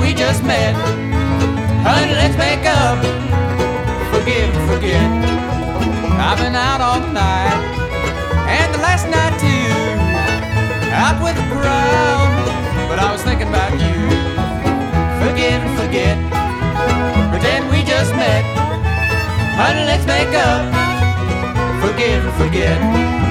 we just met. Honey, let's make up. Forgive and forget. I've been out all night, and the last night too, out with the crowd, but I was thinking about you. Forgive and forget. Pretend we just met. Honey, let's make up. Forgive and forget.